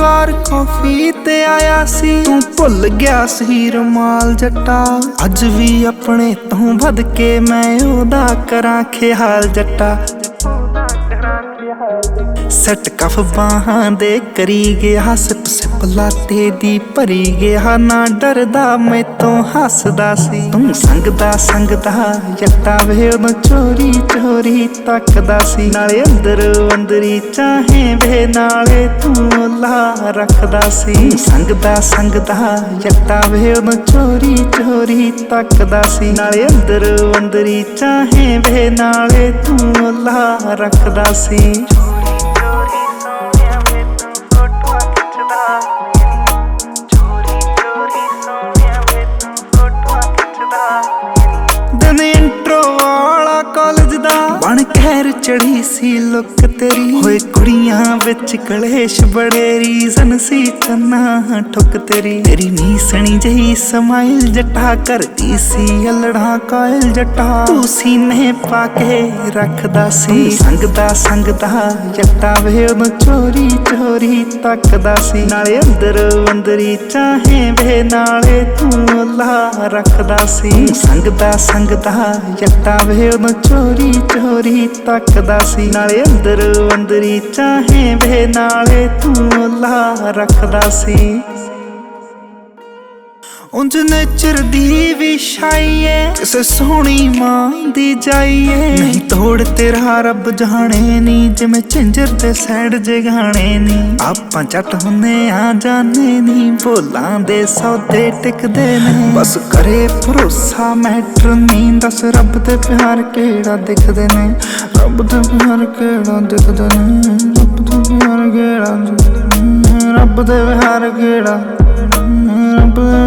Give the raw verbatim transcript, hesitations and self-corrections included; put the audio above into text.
ਵਾਰ coffee ਤੇ ਆਇਆ ਸੀ, ਤੂੰ ਭੁੱਲ ਗਿਆ ਸੀ ਰੁਮਾਲ ਜੱਟਾ। ਅੱਜ ਵੀ ਆਪਣੇ ਤੋਂ ਵੱਧ ਕੇ ਮੈਂ ਉਹਦਾ ਕਰਾਂ ਖਿਆਲ ਜੱਟਾ। ਸੈਟ ਕਫ ਬਾਹਾਂ ਦੇ ਕਰੀ ਗਿਆ, ਸਿਪ ਸਿਪ ਲਾਟੇ ਦੀ ਭਰੀ ਗਿਆ। ਨਾ ਡਰਦਾ ਮੈਥੋਂ ਹੱਸਦਾ ਸੀ, ਤੂੰ ਸੰਗਦਾ ਸੰਗਦਾ ਜੱਟਾ ਵੇ ਉਦੋਂ ਚੋਰੀ ਚੋਰੀ ਤੱਕਦਾ ਸੀ। ਨਾਲੇ ਅੰਦਰ ਅੰਦਰੀ ਚਾਹੇ ਵੇ ਨਾਲੇ ਤੂੰ ਲਾ ਰੱਖਦਾ ਸੀ। ਸੰਗਦਾ ਸੰਗਦਾ ਜੱਟਾ ਵੇ ਉਦੋਂ ਚੋਰੀ ਚੋਰੀ ਤੱਕਦਾ ਸੀ। ਨਾਲੇ ਅੰਦਰ ਅੰਦਰੀ ਚਾਹੇ ਵੇ ਨਾਲੇ ਤੂੰ ਲਾ ਰੱਖਦਾ ਸੀ। ਦਿਨ ਇੰਟਰੋ ਵਾਲਾ ਕਾਲਜ ਦਾ ਬਣ ਕਹਿਰ ਚੜੀ ਸੀ ਲੁੱਕ ਤੇਰੀ। ਹੋਏ ਕੁੜੀਆਂ ਵਿੱਚ ਕਲੇਸ਼ ਬੜੇ ਰੀਜ਼ਨ ਸੀ ਚੰਨਾ ਠੁੱਕ ਤੇਰੀ। ਤੇਰੀ ਨੀਸਣੀ ਜਿਹੀ ਸਮਾਈਲ ਜੱਟਾ ਕਰਦੀ ਸੀ ਅਲੜਾ ਕਾਇਲ ਜੱਟਾ। ਤੂੰ ਸੀਨੇ ਪਾ ਕੇ ਰੱਖਦਾ ਸੀ, ਸੰਗਦਾ ਸੰਗਦਾ ਜੱਟਾ ਵੇ ਉਦੋਂ ਚੋਰੀ ਚੋਰੀ ਤੱਕਦਾ ਸੀ। ਨਾਲੇ ਅੰਦਰ ਅੰਦਰੀ ਚਾਹੇ ਵੇ ਨਾਲੇ ਤੂੰ ਲਾ ਰੱਖਦਾ ਸੀ। ਸੰਗਦਾ ਸੰਗਦਾ ਜੱਟਾ ਵੇ ਉਦੋਂ ਚੋਰੀ ਚੋਰੀ ਤੱਕਦਾ ਸੀ। ਨਾਲੇ ਅੰਦਰ ਅੰਦਰੀ ਚਾਹੇ ਵੇ ਨਾਲੇ ਤੂੰ ਲਾ ਰੱਖਦਾ ਸੀ। ਉਂਝ ਨੇਚਰ ਦੀ ਵੀ ਛਾਈਏ, ਕਿਸੇ ਸੋਹਣੀ ਮਾਂ ਦੀ ਜਾਈਏ। ਨਹੀਂ ਤੋੜ ਤੇਰਾ ਰੱਬ ਜਾਣੇ ਨੀ, ਜਿਵੇਂ ਝਿੰਜਰ ਤੇ ਸੈਡ ਜਗਾਣੇ ਨੀ। ਆਪਾਂ ਜੱਟ ਹੁੰਨੇ ਆ ਜਾਣੇ ਨੀ, ਬੋਲਾਂ ਦੇ ਸੌਦੇ ਟਿਕਦੇ ਨੇ। ਬਸ ਕਰੇ ਭਰੋਸਾ ਮੈਟਰ ਨੀ, ਦੱਸ ਰੱਬ ਦੇ ਪਿਆਰ ਕਿਹੜਾ ਦਿਖਦੇ ਨੇ। ਰੱਬ ਦੇ ਪਿਆਰ ਕਿਹੜਾ ਦਿਖਦੇ ਨੇ, ਰੱਬ ਦੇ ਪਿਆਰ ਕਿਹੜਾ ਦਿਖਦੇ ਨੇ, ਰੱਬ ਦੇ ਪਿਆਰ ਕਿਹੜਾ ਰੱਬ